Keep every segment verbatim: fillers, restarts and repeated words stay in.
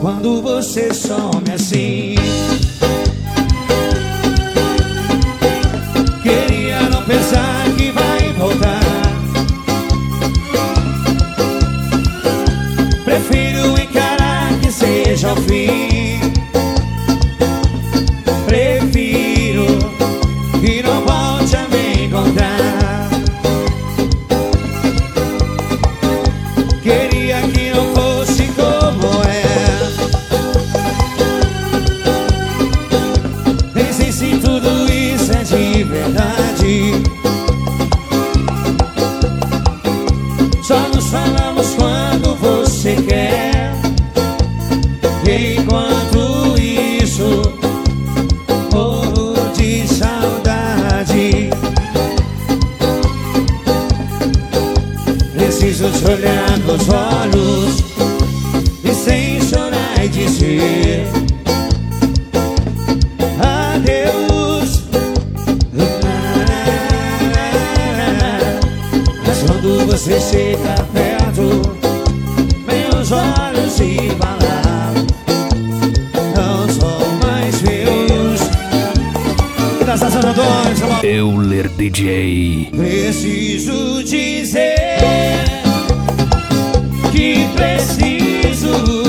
quando você some assim. Queria não pensar que vai voltar. Prefiro encarar que seja o fim. Prefiro que não volte a me encontrar. Queria que não fosse como é. Nem sei se tudo isso é de verdade. Só nos falamos quando você quer. E enquanto isso, morro de saudade. Preciso te olhar nos olhos e sem chorar e dizer adeus. Mas quando você chega perto, meus olhos se balançam, não são mais meus. E das acionadores, Euler D J. preciso dizer que preciso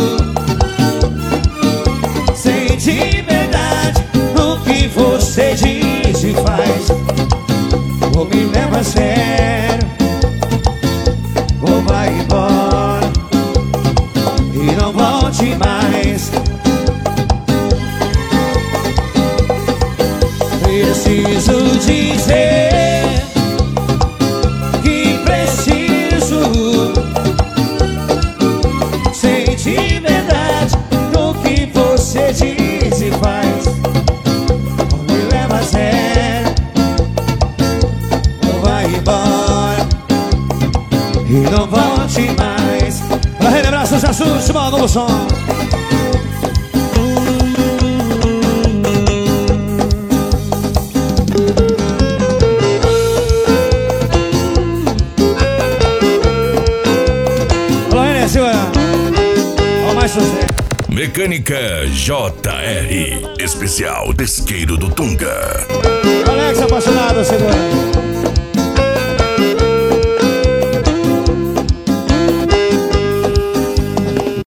sentir verdade no que você diz e faz. Ou me leva a sério, ou vai embora e não volte mais. Preciso dizer que preciso sentir verdade no que você diz e faz. Ou me leva a sério, ou vai embora e não volte mais. Pra relembrar seus assuntos, uma novo som. Mecânica J R, especial Pesqueiro do Tunga. Alex apaixonado, segura.